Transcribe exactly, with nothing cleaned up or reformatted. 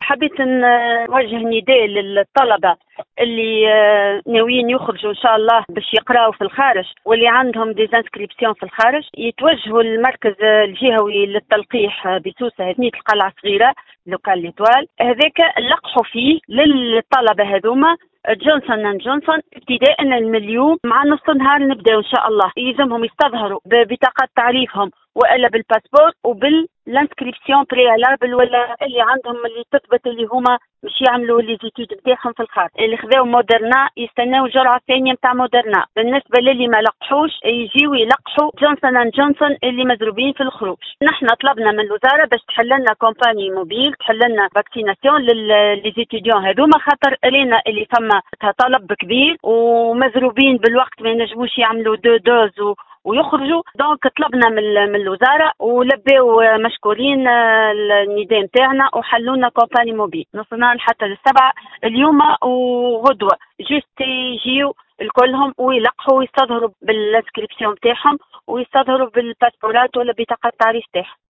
حبيت نوجه نداء للطلبة اللي آه، ناويين يخرجوا إن شاء الله باش يقراوا في الخارج، واللي عندهم ديزانسكريبسيون في الخارج يتوجهوا للمركز الجهوي للتلقيح بسوسة هدنية القلعة الصغيرة لوكال ليتوال. هذاك لقحوا فيه للطلبة هذوما جونسون اند جونسون ابتداء من اليوم مع نص نهار نبداو ان شاء الله. يلزمهم يستظهروا ببطاقات تعريفهم والا بالباسبور وبالانسكريبسيون بريالابل ولا اللي عندهم اللي تثبت اللي هما مش يعملوا لي زيتود نتاعهم في الخارج. اللي خذاو مودرنا يستناو الجرعه الثانيه نتاع مودرنا. بالنسبه للي ما لقحوش يجيو يلقحوا جونسون اند جونسون اللي مضروبين في الخروج. نحن طلبنا من الوزاره باش تحل لنا كومباني موبيل، تحل لنا فاكسيناسيون للزيتوديون هذوما، خاطر لينا اللي فما طلب كبير ومضروبين بالوقت ما ينجموش يعملوا دو دوز و ويخرجوا. دونك طلبنا من من الوزاره ولباو مشكورين النداء نتاعنا وحلونا كومباني موبيل نصنا حتى للسبعه اليوم وغدوه. جيست يجيو الكلهم ويلقحوا ويستظهروا بالانسكريبسيون نتاعهم ويستظهروا بالباسبورات ولا بطاقه التعريف تاعهم.